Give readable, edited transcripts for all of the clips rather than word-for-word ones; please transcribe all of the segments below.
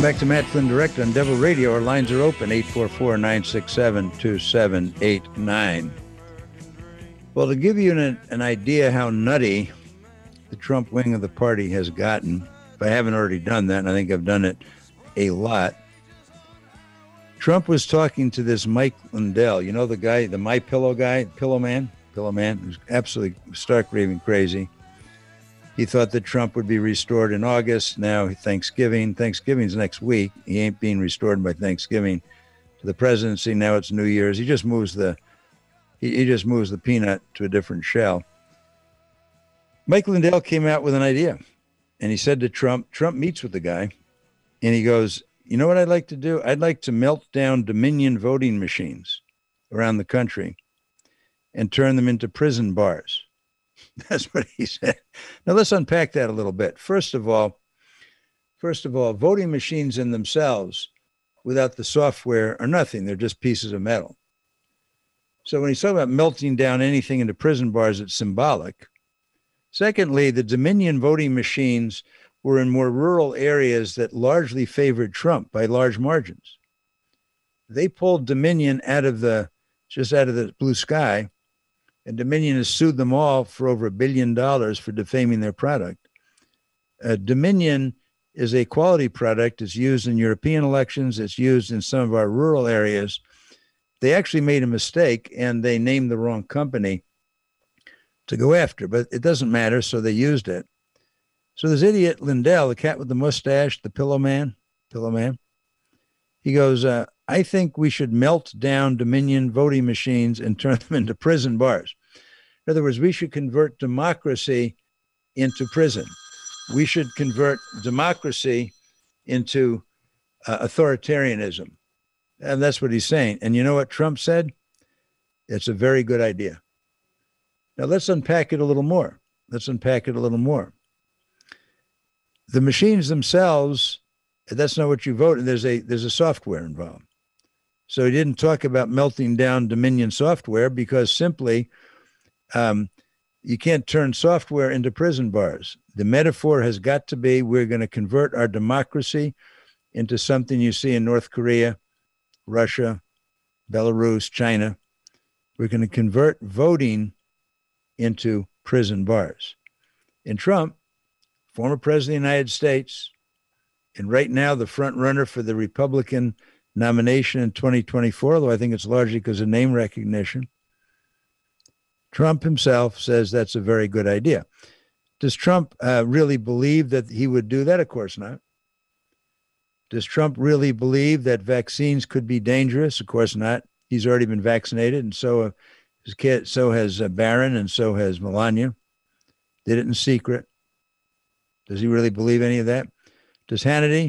back to Matt Flynn Direct on Devil Radio. Our lines are open, 844-967-2789. Well, to give you an idea how nutty the Trump wing of the party has gotten, if I haven't already done that, and I think I've done it a lot, Trump was talking to this Mike Lindell, you know, the guy, the My Pillow guy, Pillow Man, who's absolutely stark raving crazy. He thought that Trump would be restored in August. Now Thanksgiving's next week. He ain't being restored by Thanksgiving to the presidency. Now it's New Year's. He just moves the peanut to a different shell. Mike Lindell came out with an idea, and he said to Trump meets with the guy, and he goes, you know what I'd like to do? I'd like to melt down Dominion voting machines around the country and turn them into prison bars. That's what he said. Now let's unpack that a little bit. First of all, voting machines in themselves without the software are nothing. They're just pieces of metal. So when he's talking about melting down anything into prison bars, it's symbolic. Secondly, the Dominion voting machines were in more rural areas that largely favored Trump by large margins. They pulled Dominion out of the blue sky, and Dominion has sued them all for over $1 billion for defaming their product. Dominion is a quality product. It's used in European elections. It's used in some of our rural areas. They actually made a mistake, and they named the wrong company to go after, but it doesn't matter, so they used it. So this idiot Lindell, the cat with the mustache, the Pillow Man, he goes, I think we should melt down Dominion voting machines and turn them into prison bars. In other words, we should convert democracy into prison. We should convert democracy into authoritarianism. And that's what he's saying. And you know what Trump said? It's a very good idea. Now let's unpack it a little more. The machines themselves, that's not what you vote. There's a software involved. So he didn't talk about melting down Dominion software because simply you can't turn software into prison bars. The metaphor has got to be we're going to convert our democracy into something you see in North Korea, Russia, Belarus, China. We're going to convert voting into prison bars. And Trump, former president of the United States, and right now the front runner for the Republican nomination in 2024, although I think it's largely because of name recognition, Trump himself says that's a very good idea. Does Trump really believe that he would do that? Of course not. Does Trump really believe that vaccines could be dangerous? Of course not. He's already been vaccinated, and so has Barron, and so has Melania. Did it in secret. Does he really believe any of that? Does Hannity,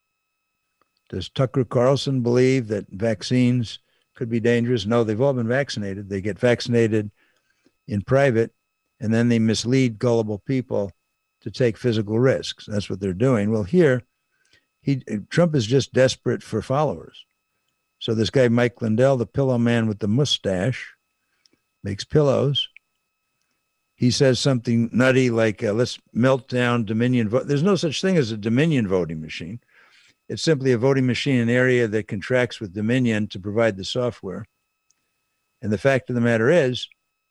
does Tucker Carlson believe that vaccines could be dangerous? No, they've all been vaccinated. They get vaccinated in private, and then they mislead gullible people to take physical risks. That's what they're doing. Well, here, Trump is just desperate for followers. So this guy, Mike Lindell, the Pillow Man with the mustache, makes pillows. He says something nutty like, let's melt down Dominion vote. There's no such thing as a Dominion voting machine. It's simply a voting machine in an area that contracts with Dominion to provide the software. And the fact of the matter is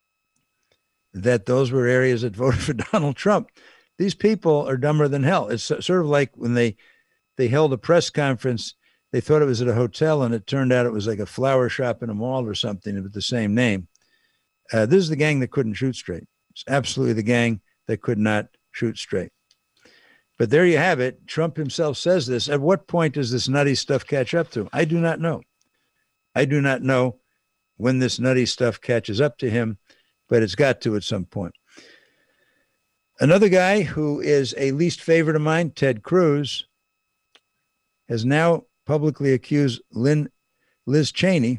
that those were areas that voted for Donald Trump. These people are dumber than hell. It's sort of like when they held a press conference, they thought it was at a hotel, and it turned out it was like a flower shop in a mall or something with the same name. This is the gang that couldn't shoot straight. It's absolutely the gang that could not shoot straight. But there you have it. Trump himself says this. At what point does this nutty stuff catch up to him? I do not know. I do not know when this nutty stuff catches up to him, but it's got to at some point. Another guy who is a least favorite of mine, Ted Cruz, has now publicly accused Liz Cheney,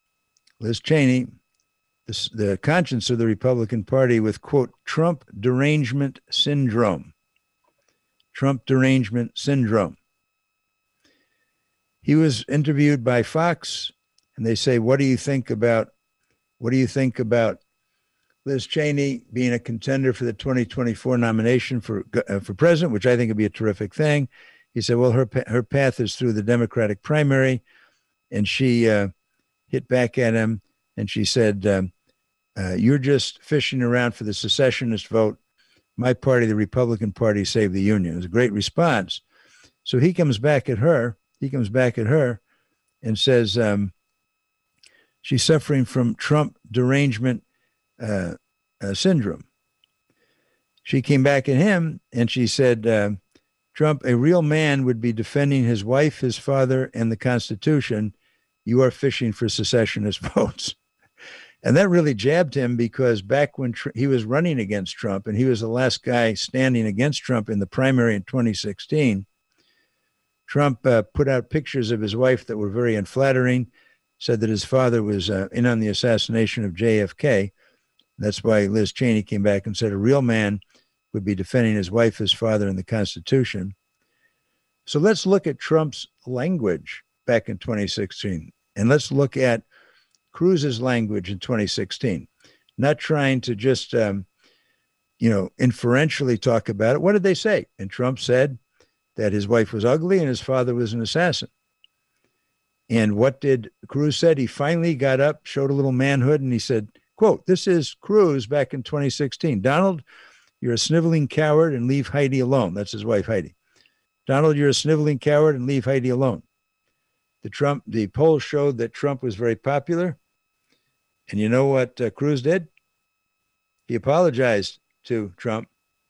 the conscience of the Republican Party, with, quote, Trump derangement syndrome. Trump derangement syndrome. He was interviewed by Fox, and they say, what do you think about Liz Cheney being a contender for the 2024 nomination for president, which I think would be a terrific thing? He said, well, her path is through the Democratic primary. And she hit back at him and she said, you're just fishing around for the secessionist vote. My party, the Republican Party, saved the Union. It was a great response. So he comes back at her. And says she's suffering from Trump derangement syndrome. She came back at him and she said, Trump, a real man would be defending his wife, his father, and the Constitution. You are fishing for secessionist votes. And that really jabbed him because back when he was running against Trump, and he was the last guy standing against Trump in the primary in 2016, Trump put out pictures of his wife that were very unflattering, said that his father was in on the assassination of JFK. That's why Liz Cheney came back and said a real man would be defending his wife, his father, and the Constitution. So let's look at Trump's language back in 2016. And let's look at Cruz's language in 2016, not trying to just, inferentially talk about it. What did they say? And Trump said that his wife was ugly and his father was an assassin. And what did Cruz said? He finally got up, showed a little manhood, and he said, quote, this is Cruz back in 2016. Donald, you're a sniveling coward and leave Heidi alone. That's his wife, Heidi. Donald, you're a sniveling coward and leave Heidi alone. The polls showed that Trump was very popular. And you know what Cruz did? He apologized to Trump.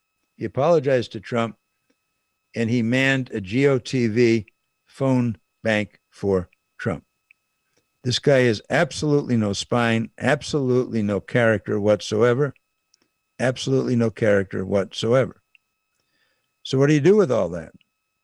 And he manned a GOTV phone bank for Trump. This guy has absolutely no spine, absolutely no character whatsoever. Absolutely no character whatsoever. So what do you do with all that?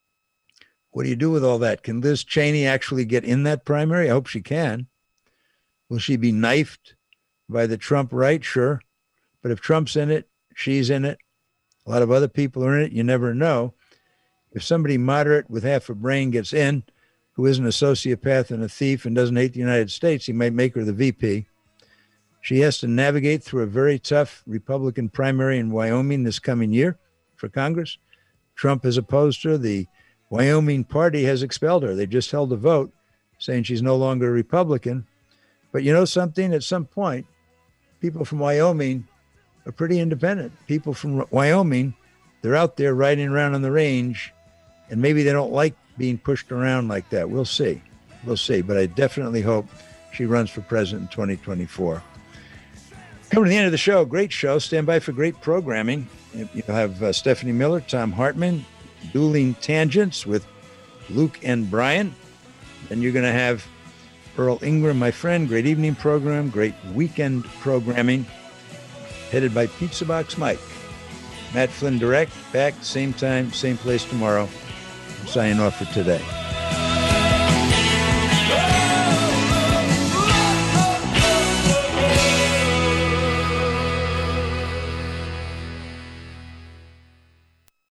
Can Liz Cheney actually get in that primary? I hope she can. Will she be knifed by the Trump right? Sure. But if Trump's in it, she's in it. A lot of other people are in it. You never know. If somebody moderate with half a brain gets in, who isn't a sociopath and a thief and doesn't hate the United States, he might make her the VP. She has to navigate through a very tough Republican primary in Wyoming this coming year for Congress. Trump has opposed her. The Wyoming party has expelled her. They just held a vote saying she's no longer a Republican. But you know something? At some point, people from Wyoming are pretty independent. People from Wyoming, they're out there riding around on the range, and maybe they don't like being pushed around like that. We'll see. But I definitely hope she runs for president in 2024. Coming to the end of the show, great show. Stand by for great programming. You'll have Stephanie Miller, Tom Hartman, Dueling Tangents with Luke and Brian. Then you're going to have Earl Ingram, my friend. Great evening program, great weekend programming, headed by Pizza Box Mike. Matt Flynn Direct, back same time, same place tomorrow. I'm signing off for today.